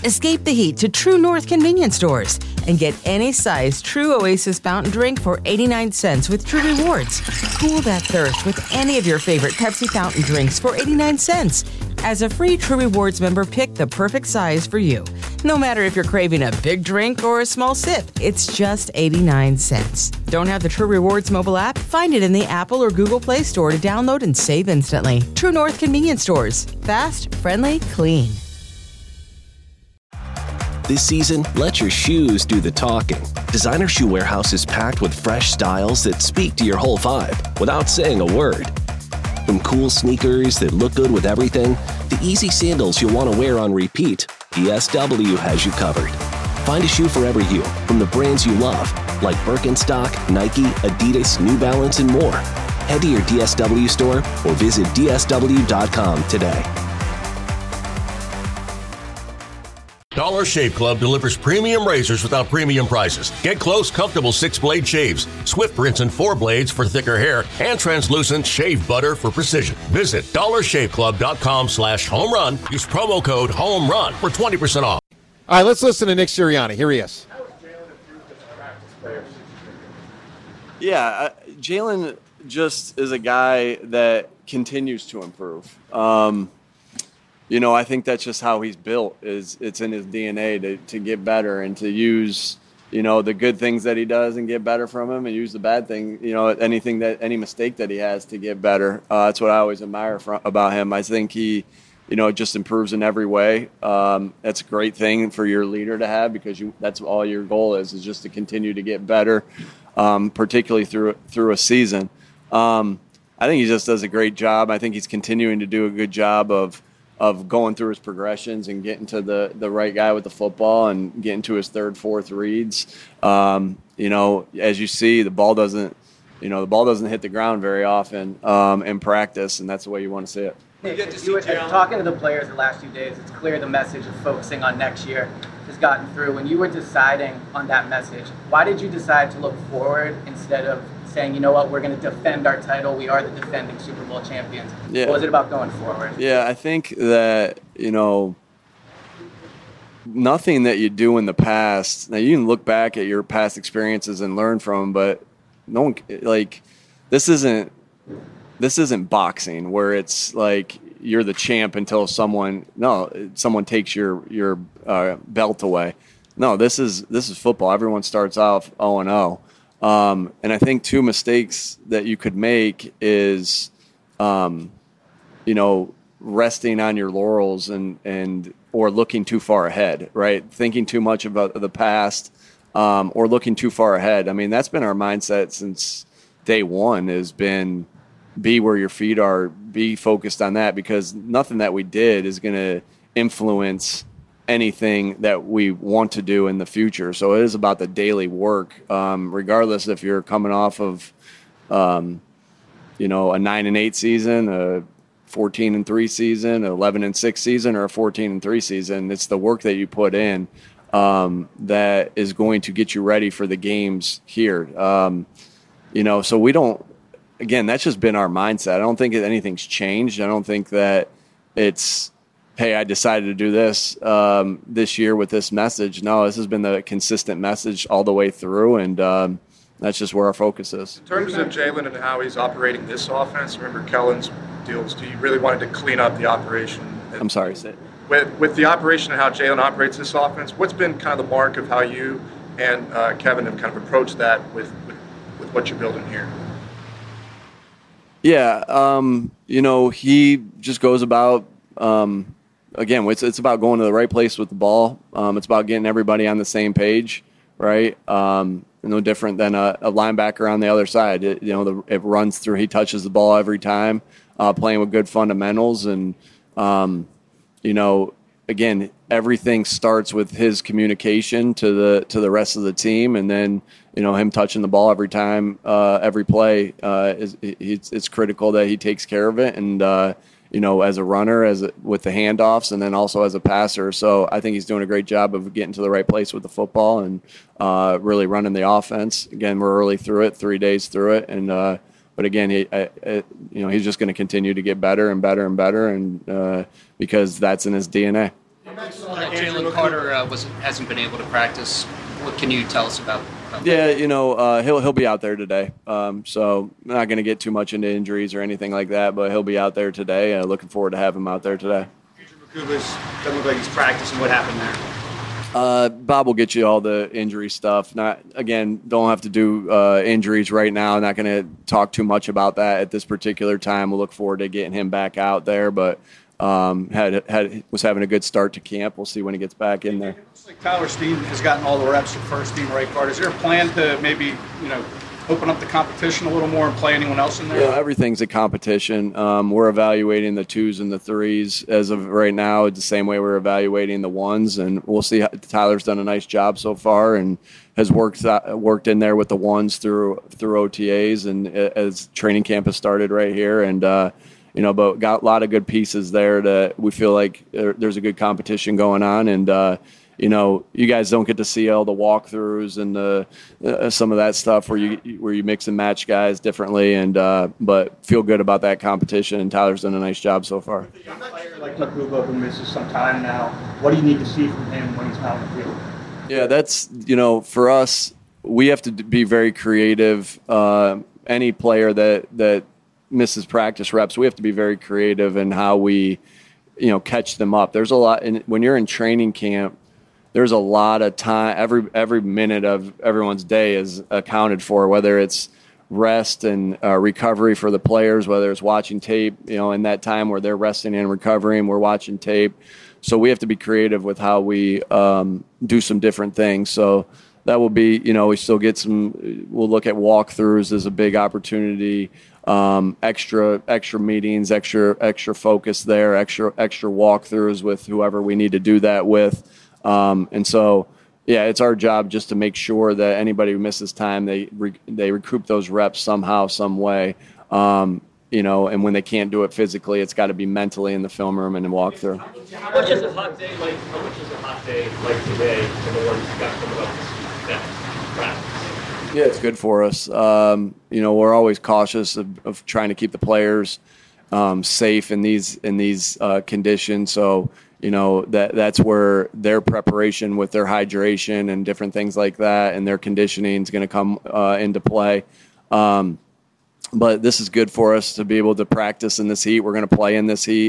Escape the heat to True North convenience stores and get any size True Oasis fountain drink for 89 cents with True Rewards. Cool that thirst with any of your favorite Pepsi fountain drinks for 89 cents. As a free True Rewards member, pick the perfect size for you. No matter if you're craving a big drink or a small sip, it's just 89 cents. Don't have the True Rewards mobile app? Find it in the Apple or Google Play Store to download and save instantly. True North convenience stores. Fast, friendly, clean. This season, let your shoes do the talking. Designer Shoe Warehouse is packed with fresh styles that speak to your whole vibe without saying a word. From cool sneakers that look good with everything, to easy sandals you'll want to wear on repeat, DSW has you covered. Find a shoe for every you from the brands you love, like Birkenstock, Nike, Adidas, New Balance, and more. Head to your DSW store or visit DSW.com today. Dollar Shave Club delivers premium razors without premium prices. Get close, comfortable 6-blade shaves, swift rinse and 4 blades for thicker hair, and translucent shave butter for precision. Visit dollarshaveclub.com/home run. Use promo code HOME RUN for 20% off. All right, let's listen to Nick Sirianni. Here he is. Yeah, Jalen just is a guy that continues to improve. I think that's just how he's built. It's in his DNA to get better and to use, the good things that he does and get better from him, and use the bad thing, any mistake that he has to get better. That's what I always admire about him. I think he, just improves in every way. That's a great thing for your leader to have, because that's all your goal is just to continue to get better, particularly through a season. I think he just does a great job. I think he's continuing to do a good job of going through his progressions and getting to the right guy with the football and getting to his third, fourth reads. As you see, the ball doesn't hit the ground very often in practice, and that's the way you want to see it. Talking to the players the last few days, it's clear the message of focusing on next year has gotten through. When you were deciding on that message, why did you decide to look forward instead of saying, you know what, we're going to defend our title, we are the defending Super Bowl champions? Yeah. What was it about going forward? Yeah, I think that, nothing that you do in the past, now you can look back at your past experiences and learn from them, but no one, this isn't boxing where it's like you're the champ until someone takes your belt away. No, this is football. Everyone starts off 0-0. And I think two mistakes that you could make is, resting on your laurels or looking too far ahead, right? Thinking too much about the past, or looking too far ahead. I mean, that's been our mindset since day one, has been be where your feet are, be focused on that, because nothing that we did is going to influence anything that we want to do in the future. So it is about the daily work, regardless if you're coming off of, a 9-8 season, a 14-3 season, an 11-6 season, or a 14-3 season. It's the work that you put in that is going to get you ready for the games here. So we don't. Again, that's just been our mindset. I don't think anything's changed. I don't think that it's, hey, I decided to do this this year with this message. No, this has been the consistent message all the way through, and that's just where our focus is. In terms of Jalen and how he's operating this offense, remember Kellen's deals, do you really wanted to clean up the operation? I'm sorry, say it. With the operation and how Jalen operates this offense, what's been kind of the mark of how you and Kevin have kind of approached that with what you're building here? Yeah, he just goes about, again, it's about going to the right place with the ball. It's about getting everybody on the same page, right? No different than a linebacker on the other side. It runs through, he touches the ball every time, playing with good fundamentals. And, again, everything starts with his communication to the rest of the team, and then him touching the ball every time, every play. It's critical that he takes care of it, and as a runner, with the handoffs, and then also as a passer. So I think he's doing a great job of getting to the right place with the football and really running the offense. Again, we're early through it, 3 days through it, and but again, he's just going to continue to get better and better and better, and because that's in his DNA. Jalen Carter hasn't been able to practice. What can you tell us about that? Yeah, he'll be out there today. So I'm not going to get too much into injuries or anything like that, but he'll be out there today. Looking forward to having him out there today. Doesn't look like he's practicing. What happened there? Bob will get you all the injury stuff. Don't have to do injuries right now. Not going to talk too much about that at this particular time. We'll look forward to getting him back out there, but was having a good start to camp. We'll see when he gets back in there. Looks like Tyler Steen has gotten all the reps at first team right guard. Is there a plan to maybe open up the competition a little more and play anyone else in there? Yeah, everything's a competition. We're evaluating the 2s and the 3s as of right now. It's the same way we're evaluating the 1s, and we'll see. Tyler's done a nice job so far and has worked in there with the 1s through OTAs and as training camp has started right here. And but got a lot of good pieces there that we feel like there's a good competition going on. And you guys don't get to see all the walkthroughs and some of that stuff where you mix and match guys differently, but feel good about that competition. And Tyler's done a nice job so far. A young player like Makuba who misses some time now, what do you need to see from him when he's out on the field? Yeah, that's for us, we have to be very creative. Any player that misses practice reps, we have to be very creative in how we catch them up. There's a lot, and when you're in training camp, there's a lot of time. Every minute of everyone's day is accounted for, whether it's rest and recovery for the players, whether it's watching tape, in that time where they're resting and recovering, we're watching tape. So we have to be creative with how we do some different things. So that will be, we still get we'll look at walkthroughs as a big opportunity, extra meetings, extra focus there, extra walkthroughs with whoever we need to do that with. And so, it's our job just to make sure that anybody who misses time, they recoup those reps somehow, some way. And when they can't do it physically, it's got to be mentally in the film room and in walkthrough. How much is a hot day like today for the ones who got coming up that practice? Yeah, it's good for us. We're always cautious of trying to keep the players safe in these conditions. So, that's where their preparation with their hydration and different things like that and their conditioning is going to come into play. But this is good for us to be able to practice in this heat. We're going to play in this heat.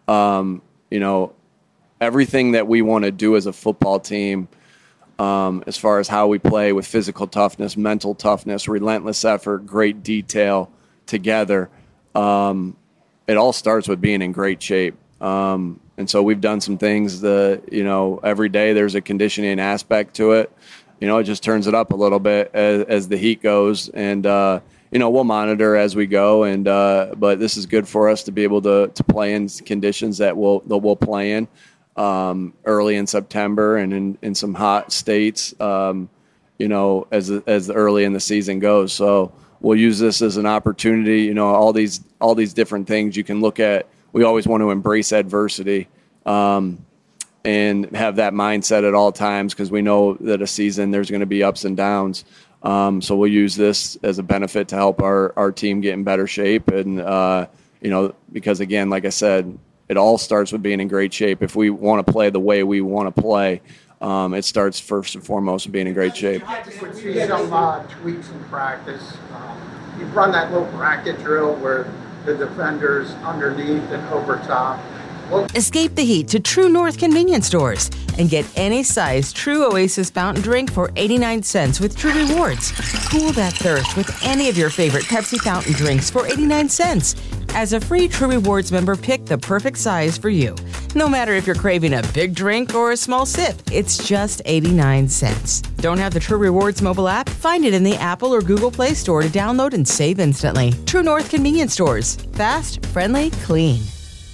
Everything that we want to do as a football team, as far as how we play with physical toughness, mental toughness, relentless effort, great detail together, it all starts with being in great shape. And so we've done some things that, every day there's a conditioning aspect to it. It just turns it up a little bit as the heat goes. And, we'll monitor as we go. And but this is good for us to be able to play in conditions that we'll play in early in September and in some hot states, as early in the season goes. So we'll use this as an opportunity. All these different things you can look at. We always want to embrace adversity and have that mindset at all times because we know that a season there's going to be ups and downs. So we'll use this as a benefit to help our team get in better shape. And, because, again, like I said, it all starts with being in great shape. If we want to play the way we want to play, it starts first and foremost with being in great shape. You see some tweaks in practice. You run that little bracket drill where the defenders underneath and over top. Escape the heat to True North convenience stores and get any size True Oasis fountain drink for 89 cents with True Rewards. Cool that thirst with any of your favorite Pepsi fountain drinks for 89 cents. As a free True Rewards member, pick the perfect size for you. No matter if you're craving a big drink or a small sip, it's just 89 cents. Don't have the True Rewards mobile app? Find it in the Apple or Google Play Store to download and save instantly. True North convenience stores. Fast, friendly, clean.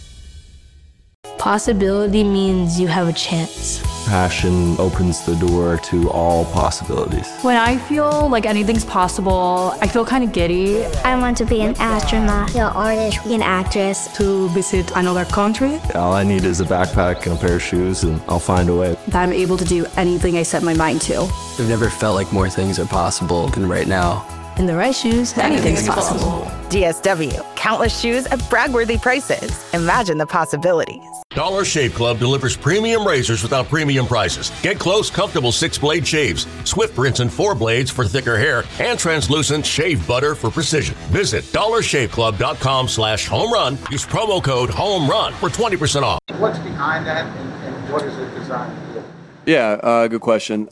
Possibility means you have a chance. Passion opens the door to all possibilities. When I feel like anything's possible, I feel kind of giddy. I want to be an astronaut, an artist, an actress. To visit another country. All I need is a backpack and a pair of shoes, and I'll find a way. That I'm able to do anything I set my mind to. I've never felt like more things are possible than right now. In the right shoes, anything's possible. DSW. Countless shoes at brag-worthy prices. Imagine the possibilities. Dollar Shave Club delivers premium razors without premium prices. Get close, comfortable 6-blade shaves, Swift rinse and 4 blades for thicker hair, and translucent shave butter for precision. Visit dollarshaveclub.com/home run. Use promo code HOMERUN for 20% off. What's behind that, and what is it designed to do? Yeah, good question.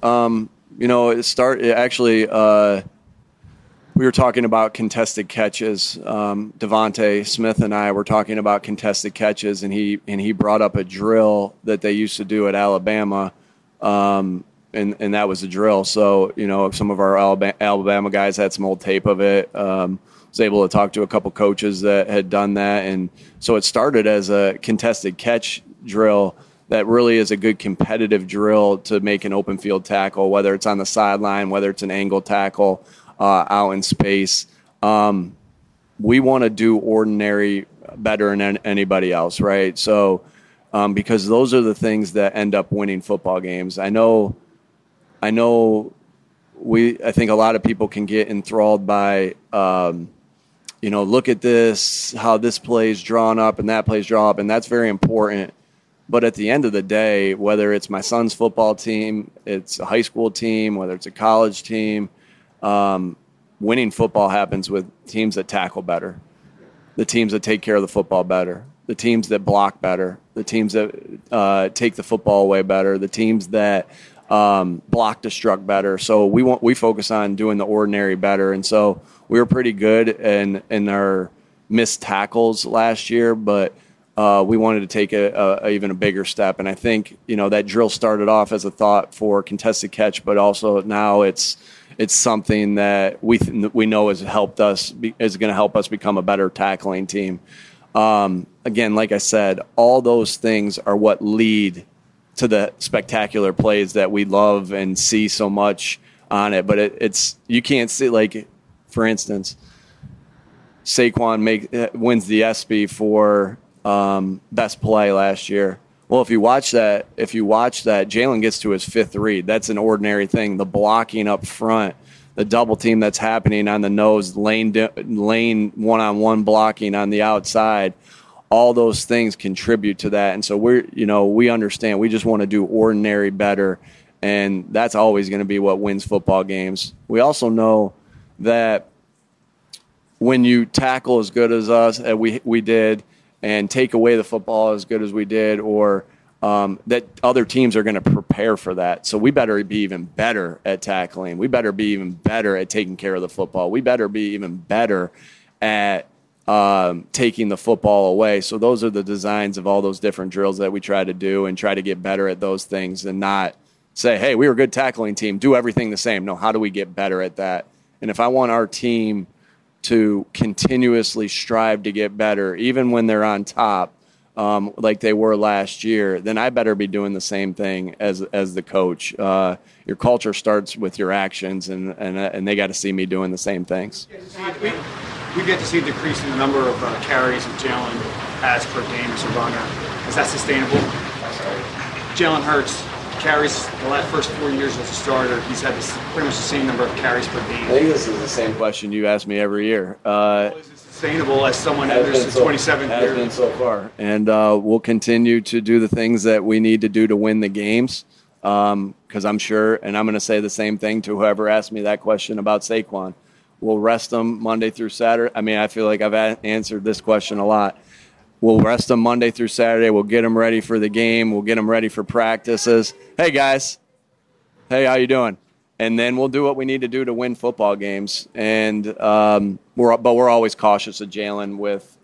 We were talking about contested catches. Devontae Smith and I were talking about contested catches, and he brought up a drill that they used to do at Alabama, and that was a drill. So, some of our Alabama guys had some old tape of it. Was able to talk to a couple coaches that had done that, and so it started as a contested catch drill that really is a good competitive drill to make an open field tackle, whether it's on the sideline, whether it's an angle tackle, out in space. We want to do ordinary better than anybody else, right? So, because those are the things that end up winning football games. I think a lot of people can get enthralled by, look at this, how this play's drawn up and that play's drawn up, and that's very important. But at the end of the day, whether it's my son's football team, it's a high school team, whether it's a college team, winning football happens with teams that tackle better, the teams that take care of the football better, the teams that block better, the teams that take the football away better, the teams that block destruct better. So we focus on doing the ordinary better, and so we were pretty good in our missed tackles last year, but we wanted to take even a bigger step. And I think that drill started off as a thought for contested catch, but also now it's something that we know is going to help us become a better tackling team. Again, like I said, all those things are what lead to the spectacular plays that we love and see so much on it. But it's you can't see, like, for instance, Saquon wins the ESPY for best play last year. Well, if you watch that, Jalen gets to his 5th read. That's an ordinary thing. The blocking up front, the double team that's happening on the nose, lane one-on-one blocking on the outside, all those things contribute to that. And so we understand. We just want to do ordinary better, and that's always going to be what wins football games. We also know that when you tackle as good as us, we did, and take away the football as good as we did, or that other teams are going to prepare for that. So we better be even better at tackling. We better be even better at taking care of the football. We better be even better at taking the football away. So those are the designs of all those different drills that we try to do and try to get better at those things, and not say, hey, we were a good tackling team, do everything the same. No, how do we get better at that? And if I want our team to continuously strive to get better, even when they're on top, like they were last year, then I better be doing the same thing as the coach. Your culture starts with your actions, and they got to see me doing the same things. We get to see a decrease in the number of carries that Jalen has per game as a runner. Is that sustainable? Jalen Hurts carries the first 4 years as a starter. He's had pretty much the same number of carries per game. I think this is the same question you ask me every year. Is it sustainable as someone enters the 27th year? Has been so far. And we'll continue to do the things that we need to do to win the games, because I'm sure, and I'm going to say the same thing to whoever asked me that question about Saquon. We'll rest them Monday through Saturday. I mean, I feel like I've answered this question a lot. We'll rest them Monday through Saturday. We'll get them ready for the game. We'll get them ready for practices. Hey, guys. Hey, how you doing? And then we'll do what we need to do to win football games. And we're always cautious of Jalen with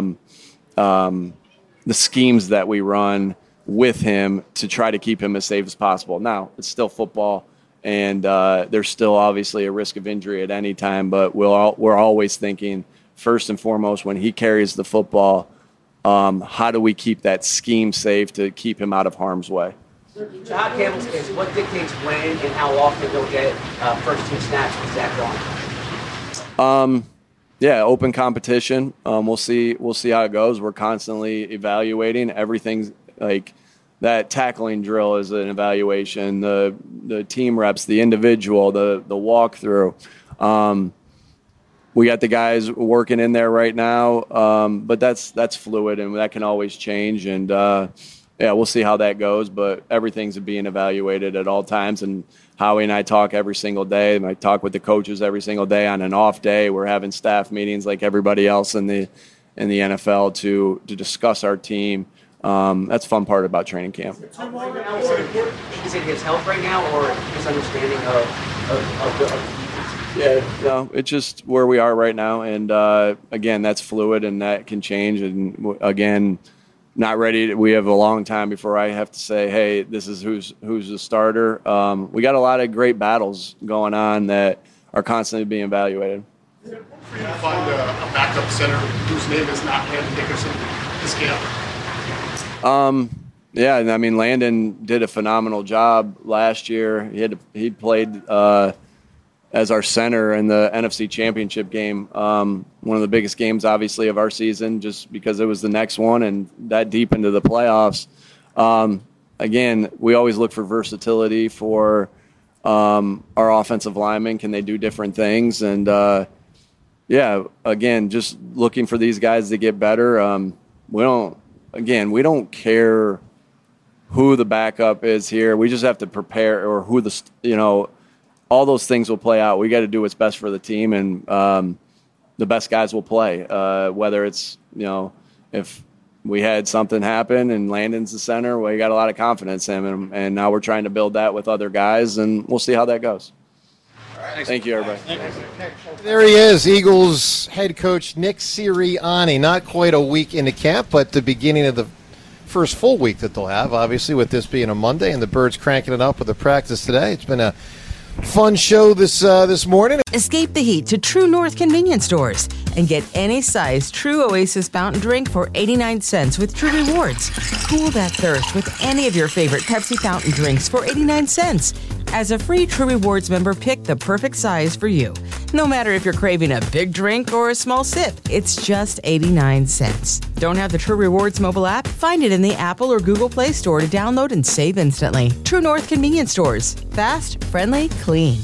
the schemes that we run with him to try to keep him as safe as possible. Now, it's still football, and there's still obviously a risk of injury at any time. But we're always thinking, first and foremost, when he carries the football, how do we keep that scheme safe to keep him out of harm's way? Jahad Campbell's case, what dictates when and how often they'll get first-team snaps with Zach Don? Yeah, open competition. We'll see how it goes. We're constantly evaluating. Everything's like that tackling drill is an evaluation. The team reps, the individual, the walkthrough. we got the guys working in there right now, but that's fluid and that can always change. And we'll see how that goes. But everything's being evaluated at all times. And Howie and I talk every single day. And I talk with the coaches every single day. On an off day, we're having staff meetings like everybody else in the NFL to discuss our team. That's a fun part about training camp. Is it his health right now, or his understanding of the Yeah, no, it's just where we are right now. And, again, that's fluid and that can change. And, again, not ready. We have a long time before I have to say, hey, this is who's the starter. We got a lot of great battles going on that are constantly being evaluated. Is it important for you to find a backup center whose name is not Landon Dickerson this camp? Yeah, I mean, Landon did a phenomenal job last year. He played as our center in the NFC Championship game, one of the biggest games, obviously, of our season, just because it was the next one and that deep into the playoffs. Again, we always look for versatility for our offensive linemen. Can they do different things? And, again, just looking for these guys to get better. We don't care who the backup is here. We just have to prepare, or who all those things will play out. We got to do what's best for the team, and the best guys will play. Whether it's, if we had something happen and Landon's the center, we got a lot of confidence in him, and now we're trying to build that with other guys, and we'll see how that goes. Thank you, everybody. There he is, Eagles head coach Nick Sirianni. Not quite a week into camp, but the beginning of the first full week that they'll have, obviously, with this being a Monday, and the Birds cranking it up with the practice today. It's been a fun show this morning. Escape the heat to True North convenience stores and get any size True Oasis fountain drink for 89 cents with True Rewards. Cool that thirst with any of your favorite Pepsi fountain drinks for 89 cents. As a free True Rewards member, pick the perfect size for you. No matter if you're craving a big drink or a small sip, it's just 89 cents. Don't have the True Rewards mobile app? Find it in the Apple or Google Play Store to download and save instantly. True North convenience stores. Fast, friendly, clean.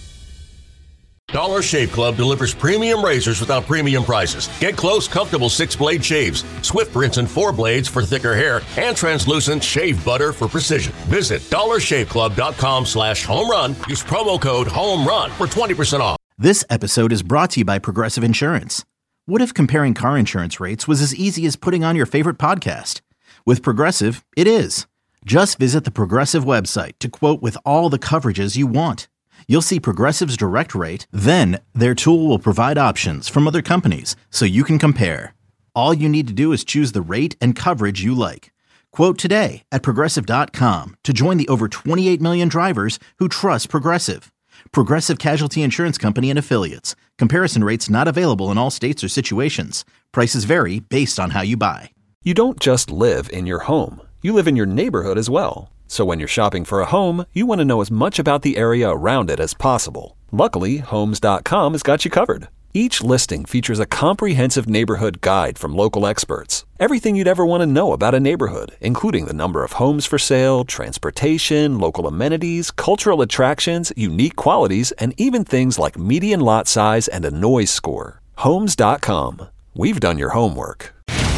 Dollar Shave Club delivers premium razors without premium prices. Get close, comfortable 6-blade shaves, swift rinse and 4 blades for thicker hair, and translucent shave butter for precision. Visit dollarshaveclub.com/home run. Use promo code HOMERUN for 20% off. This episode is brought to you by Progressive Insurance. What if comparing car insurance rates was as easy as putting on your favorite podcast? With Progressive, it is. Just visit the Progressive website to quote with all the coverages you want. You'll see Progressive's direct rate, then their tool will provide options from other companies so you can compare. All you need to do is choose the rate and coverage you like. Quote today at Progressive.com to join the over 28 million drivers who trust Progressive. Progressive Casualty Insurance Company and Affiliates. Comparison rates not available in all states or situations. Prices vary based on how you buy. You don't just live in your home. You live in your neighborhood as well. So when you're shopping for a home, you want to know as much about the area around it as possible. Luckily, Homes.com has got you covered. Each listing features a comprehensive neighborhood guide from local experts. Everything you'd ever want to know about a neighborhood, including the number of homes for sale, transportation, local amenities, cultural attractions, unique qualities, and even things like median lot size and a noise score. Homes.com. We've done your homework.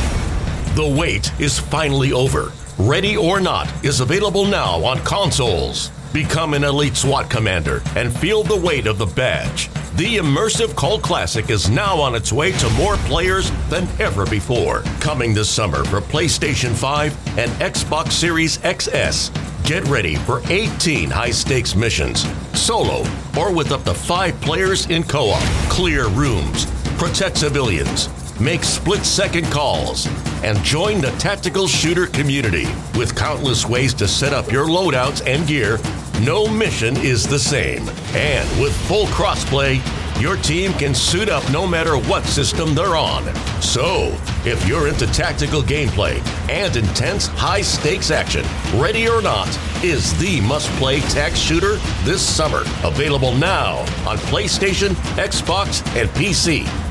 The wait is finally over. Ready or Not is available now on consoles. Become an elite SWAT commander and feel the weight of the badge. The immersive cult classic is now on its way to more players than ever before. Coming this summer for PlayStation 5 and Xbox Series XS. Get ready for 18 high-stakes missions, solo or with up to 5 players in co-op. Clear rooms, protect civilians, make split-second calls, and join the tactical shooter community. With countless ways to set up your loadouts and gear, no mission is the same. And with full crossplay, your team can suit up no matter what system they're on. So, if you're into tactical gameplay and intense high-stakes action, Ready or Not is the must-play tac shooter this summer. Available now on PlayStation, Xbox, and PC.